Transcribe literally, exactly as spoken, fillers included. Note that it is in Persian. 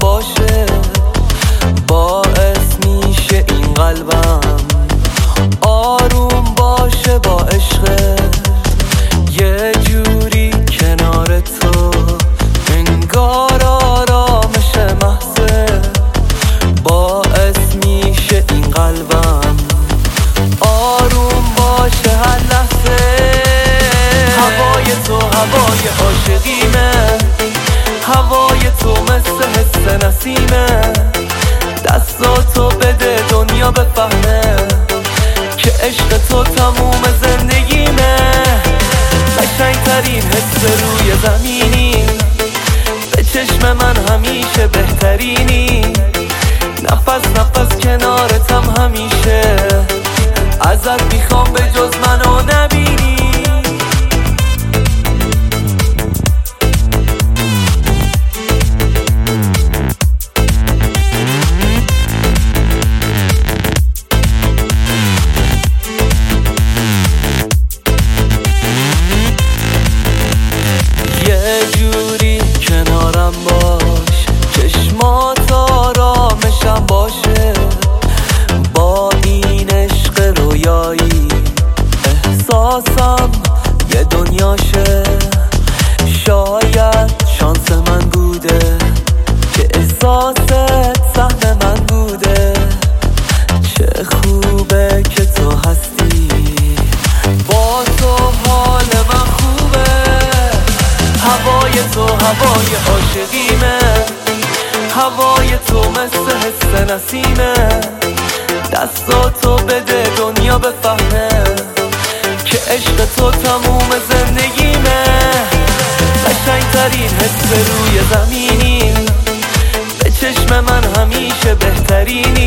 باشه باعث میشه این قلبم آروم باشه با عشقت. یه جوری کنار تو انگار آرامش محضه باعث میشه این قلبم آروم باشه هر لحظه. هوای تو هوای عاشقیمه، هوای تو مثل حس نسیمه. دستاتو بده دنیا بفهمه که عشق تو تموم زندگیمه. قشنگترین حس روی زمینی، به چشم من همیشه بهترینی. نفس نفس کنارتم همیشه، ازت میخوام به جز منو نبینی. یه جوری کنارم باش، چشمات آرامشم باشه. با این عشق رویایی احساسم یه دنیاشه. شاید شانس من بوده که احساست سهم من بوده. چه خوبه که تو هستی، با تو حال من خوبه. هوای تو هوای عاشقیمه، هوای تو مثل حس نسیمه. دستاتو بده دنیا بفهمه که عشق تو تموم زندگیمه. قشنگترین حس روی زمینی، به چشم من همیشه بهترینی.